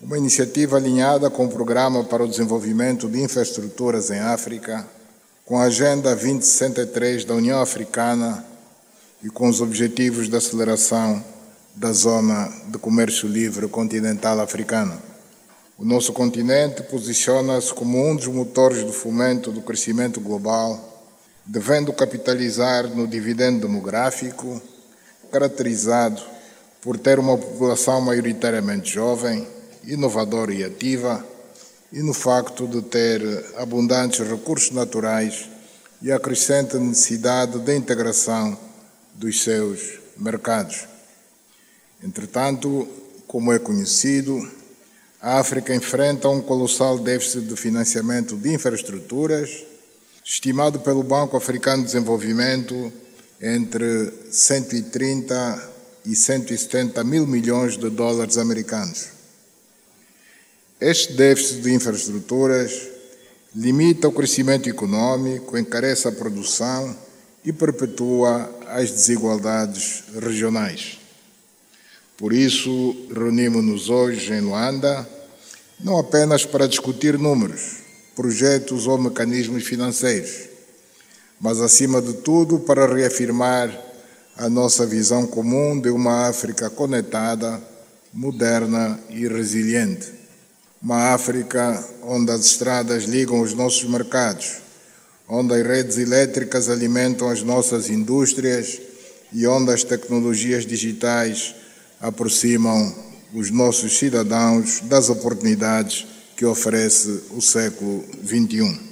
uma iniciativa alinhada com o Programa para o Desenvolvimento de Infraestruturas em África, com a Agenda 2063 da União Africana e com os Objetivos de Aceleração da Zona de Comércio Livre Continental Africana. O nosso continente posiciona-se como um dos motores do fomento do crescimento global, devendo capitalizar no dividendo demográfico, caracterizado por ter uma população maioritariamente jovem, inovadora e ativa, e no facto de ter abundantes recursos naturais e a crescente necessidade de integração dos seus mercados. Entretanto, como é conhecido, a África enfrenta um colossal déficit de financiamento de infraestruturas, estimado pelo Banco Africano de Desenvolvimento entre 130 e 170 mil milhões de dólares americanos. Este déficit de infraestruturas limita o crescimento econômico, encarece a produção e perpetua as desigualdades regionais. Por isso, reunimos-nos hoje em Luanda, não apenas para discutir números, projetos ou mecanismos financeiros, mas, acima de tudo, para reafirmar a nossa visão comum de uma África conectada, moderna e resiliente. Uma África onde as estradas ligam os nossos mercados, onde as redes elétricas alimentam as nossas indústrias e onde as tecnologias digitais aproximam os nossos cidadãos das oportunidades que oferece o século XXI.